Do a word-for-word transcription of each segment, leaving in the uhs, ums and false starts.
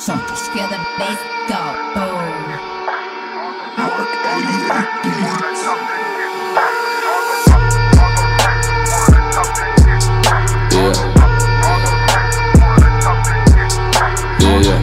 Just feel the bass go boom. Yeah, yeah.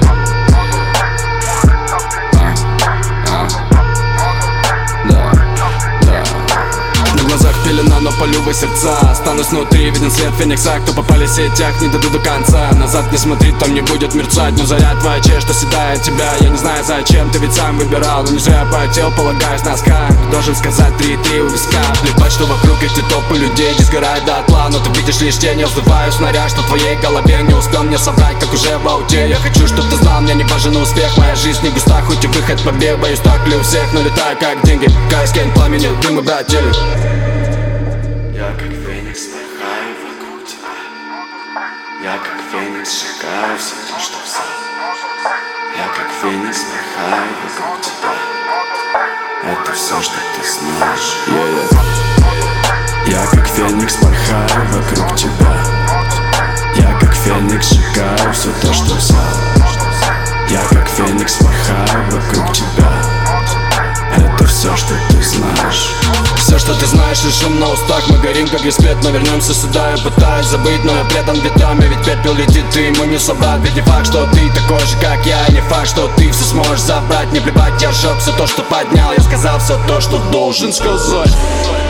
Пелена, но полюбы сердца. Останусь внутри, виден свет феникса. Кто попали в сетях, не дойду до конца. Назад не смотри, там не будет мерцать. Но заряд твоя честь, что седает тебя. Я не знаю зачем, ты ведь сам выбирал. Но не зря потел, полагаюсь на скак. Должен сказать три-три у виска. Плевать, что вокруг эти толпы людей не сгорают дотла. Но ты видишь лишь тень, я вздуваю снаряд, что в твоей голове не успел мне собрать, как уже в ауте. Я хочу, чтоб ты знал, мне не важен успех. Моя жизнь не густа, хоть и выход побег. Боюсь, так ли у всех, но летаю как деньги. Кайскень пламени, дым и братели. Я как феникс порхаю вокруг тебя. Я как феникс сжигаю все то, что взял. Я как феникс порхаю вокруг тебя. Это все, что ты знаешь. Yeah, yeah. Я как феникс порхаю вокруг тебя. Я как феникс сжигаю все то, что взял. Я как феникс порхаю вокруг тебя. Это все, что ты знаешь. Все, что ты знаешь, и шум на устах. Мы горим, как респект, но вернемся сюда. Я пытаюсь забыть, но я предан ветрам. Я ведь пепел летит, ты ему не собрать. Ведь не факт, что ты такой же, как я. Не факт, что ты все сможешь забрать. Не плевать, я сжег все то, что поднял. Я сказал все то, что должен сказать.